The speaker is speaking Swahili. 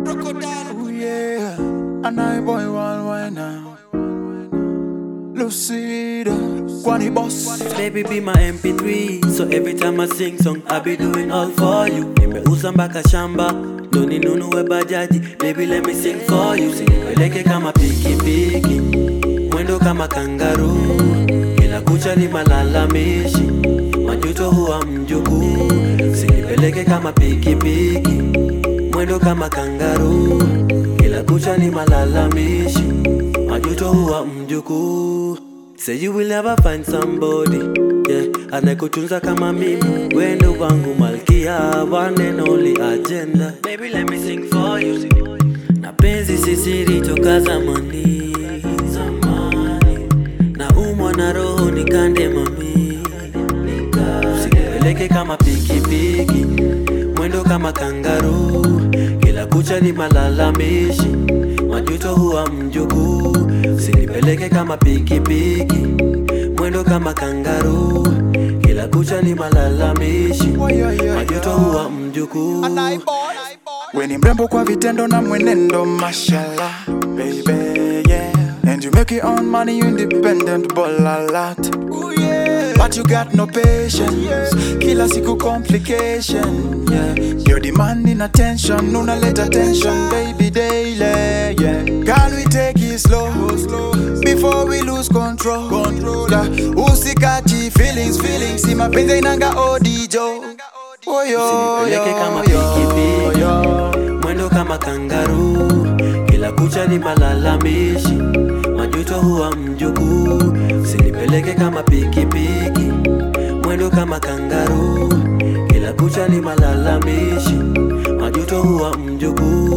Oh yeah, and I boy one now. Lucida, Kwani boss. Baby be my MP3, so every time I sing song I be doing all for you. Nimeuza mpaka shamba, ndo ninunue bajaji. Baby let me sing for you. Usinipeleke kama pikipiki, mwendo kama kangaroo. Kila kucha ni malalamishi, majuto huwa mjukuu. Usinipeleke kama pikipiki, mwendo kama kangaroo. Kila kucha ni malalamishi, majuto huwa mjukuu. Say you will never find somebody, yeah, anayekutunza kama mimi. Wendo wangu malkia, one and only agenda. Baby let me sing for you. Na penzi sisiri toka zamani, na umwa na roho nikande mami. Usinipeleke kama pikipiki, mwendo kama kangaroo. Kila kucha ni malalamishi, majuto huwa mjukuu. Usinipeleke kama pikipiki, mwendo kama kangaroo. Kila kucha ni malalamishi, majuto huwa mjukuu. We ni mrembo kwa vitendo na mwenendo, mashallah, baby, yeah. And you make your own money, you independent, ball a lot. But you got no patience, kila siku complication, yeah. You're demanding attention, unaleta attention, baby, daily, yeah. Can we take it slow, before we lose control, yeah. Usikachi feelings, si mapenzi inanga odijo. Usinipeleke kama pikipiki, mwendo kama kangaroo. Kila kucha ni malalamishi, majuto huwa mjukuu. Usinipeleke kama pikipiki, mwendo kama kangaroo. Kila kucha ni malalamishi, majuto huwa mjukuu.